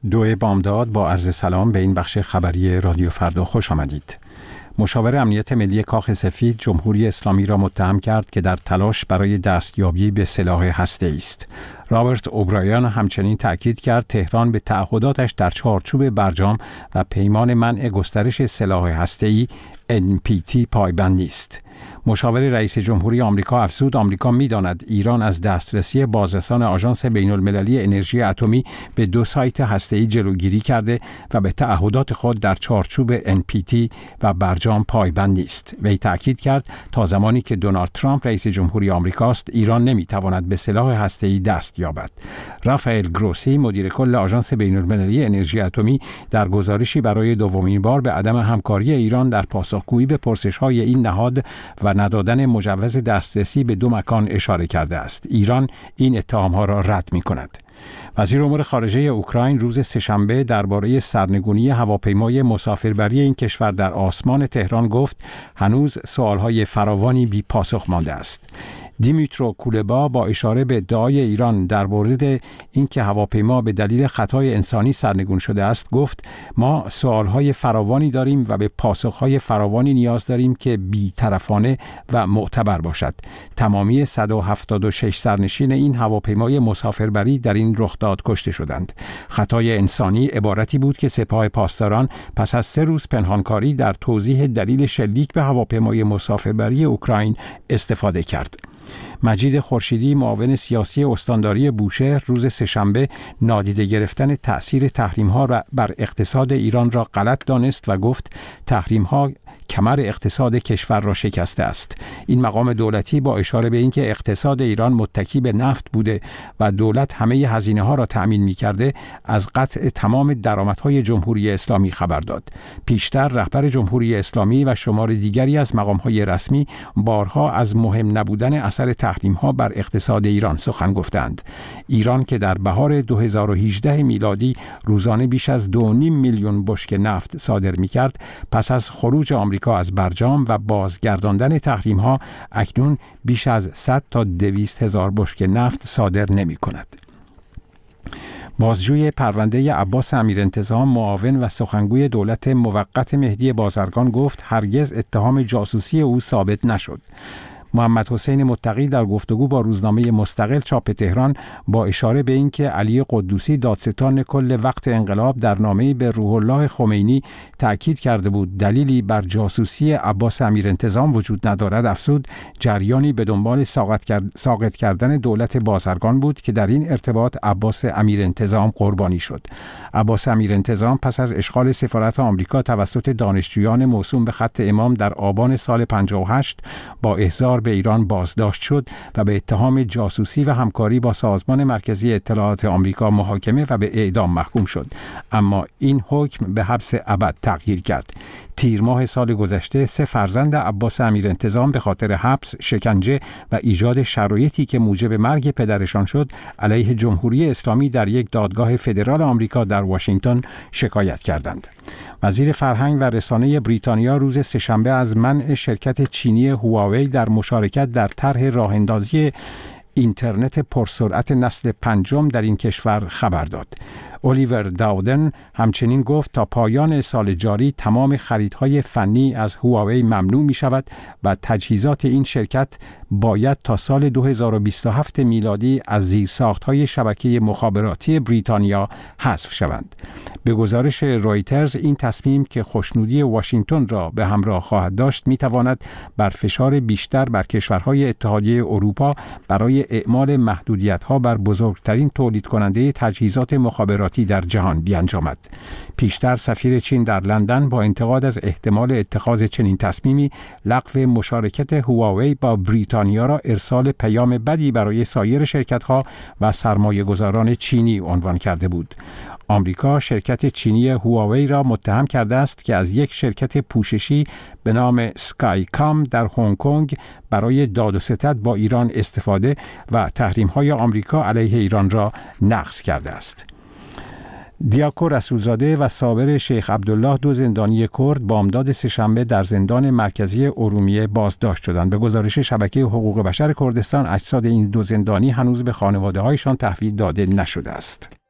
دو بامداد با عرض سلام به این بخش خبری رادیو فردا خوش آمدید. مشاور امنیت ملی کاخ سفید جمهوری اسلامی را متهم کرد که در تلاش برای دستیابی به سلاح هسته‌ای است. رابرت اوبرایان همچنین تأکید کرد تهران به تعهداتش در چارچوب برجام و پیمان منع گسترش سلاح هسته‌ای NPT پایبند نیست. مشاور رئیس جمهوری آمریکا افزود آمریکا می‌داند ایران از دسترسی بازرسان آژانس بین‌المللی انرژی اتمی به 2 سایت هسته‌ای جلوگیری کرده و به تعهدات خود در چارچوب NPT و برجام پایبند نیست. وی تأکید کرد تا زمانی که دونالد ترامپ رئیس جمهوری آمریکاست ایران نمی‌تواند به سلاح هسته‌ای دست یابد. رافائل گروسی مدیر کل آژانس بین‌المللی انرژی اتمی در گزارشی برای دومین بار به عدم همکاری ایران در پاسخگویی به پرسش‌های این نهاد و ندادن مجوز دسترسی به 2 مکان اشاره کرده است. ایران این اتهام‌ها را رد می‌کند. وزیر امور خارجه اوکراین روز سه‌شنبه درباره سرنگونی هواپیمای مسافربری این کشور در آسمان تهران گفت هنوز سوال‌های فراوانی بی پاسخ مانده است. دیمیترو کولبا با اشاره به ادعای ایران در مورد اینکه هواپیما به دلیل خطای انسانی سرنگون شده است گفت ما سوالهای فراوانی داریم و به پاسخهای فراوانی نیاز داریم که بی‌طرفانه و معتبر باشد. تمامی 176 سرنشین این هواپیمای مسافربری در این رخداد کشته شدند. خطای انسانی عبارتی بود که سپاه پاسداران پس از 3 روز پنهانکاری در توضیح دلیل شلیک به هواپیمای مسافربری اوکراین استفاده کرد. مجید خورشیدی معاون سیاسی استانداری بوشهر روز سه‌شنبه نادیده گرفتن تأثیر تحریم‌ها بر اقتصاد ایران را غلط دانست و گفت تحریم‌ها کمر اقتصاد کشور را شکسته است. این مقام دولتی با اشاره به اینکه اقتصاد ایران متکی به نفت بوده و دولت همه هزینه‌ها را تأمین می‌کرده از قطع تمام درآمدهای جمهوری اسلامی خبر داد. پیشتر رهبر جمهوری اسلامی و شمار دیگری از مقام‌های رسمی بارها از مهم نبودن اثر تحریم‌ها بر اقتصاد ایران سخن گفتند. ایران که در بهار 2018 میلادی روزانه بیش از 2.5 میلیون بشکه نفت صادر می‌کرد، پس از خروج آمریکا از برجام و بازگرداندن تحریم‌ها اکنون بیش از 100 تا 200 هزار بشکه نفت صادر نمی‌کند. بازجوی پرونده عباس امیرانتظام معاون و سخنگوی دولت موقت مهدی بازرگان گفت هرگز اتهام جاسوسی او ثابت نشد. محمد حسین متقی در گفتگو با روزنامه مستقل چاپ تهران با اشاره به اینکه علی قدوسی دادستان کل وقت انقلاب در نامه‌ای به روح الله خمینی تأکید کرده بود دلیلی بر جاسوسی عباس امیرانتظام وجود ندارد افزود جریانی به دنبال ساقط کردن دولت بازرگان بود که در این ارتباط عباس امیرانتظام قربانی شد. عباس امیرانتظام پس از اشغال سفارت آمریکا توسط دانشجویان موسوم به خط امام در آبان سال 58 با احضار به ایران بازداشت شد و به اتهام جاسوسی و همکاری با سازمان مرکزی اطلاعات آمریکا محاکمه و به اعدام محکوم شد. اما این حکم به حبس ابد تغییر کرد. تیر ماه سال گذشته 3 فرزند عباس امیرانتظام به خاطر حبس، شکنجه و ایجاد شرایطی که موجب مرگ پدرشان شد، علیه جمهوری اسلامی در یک دادگاه فدرال آمریکا در واشنگتن شکایت کردند. وزیر فرهنگ و رسانه بریتانیا روز سه‌شنبه از منع شرکت چینی هواوی در مشارکت در طرح راه‌اندازی اینترنت پرسرعت نسل 5 در این کشور خبر داد. الیور داودن همچنین گفت تا پایان سال جاری تمام خریدهای فنی از هواوی ممنوع می شود و تجهیزات این شرکت باید تا سال 2027 میلادی از زیرساختهای شبکه مخابراتی بریتانیا حذف شوند. به گزارش رویترز این تصمیم که خوشنودی واشنگتن را به همراه خواهد داشت می تواند بر فشار بیشتر بر کشورهای اتحادیه اروپا برای اعمال محدودیت‌ها بر بزرگترین تولید کننده تجهیزات مخابراتی در جهان بیانجامد. پیشتر سفیر چین در لندن با انتقاد از احتمال اتخاذ چنین تصمیمی لغو مشارکت هواوی با بریتانیا را ارسال پیام بدی برای سایر شرکت‌ها و سرمایه‌گذاران چینی عنوان کرده بود. آمریکا شرکت چینی هواوی را متهم کرده است که از یک شرکت پوششی به نام سکایکام در هنگ کنگ برای داد و ستد با ایران استفاده و تحریم‌های آمریکا علیه ایران را نقض کرده است. دیاکو رسولزاده و صابر شیخ عبدالله 2 زندانی کرد بامداد سه‌شنبه در زندان مرکزی ارومیه بازداشت شدند. به گزارش شبکه حقوق بشر کردستان اجساد این 2 زندانی هنوز به خانواده‌هایشان تحویل داده نشده است.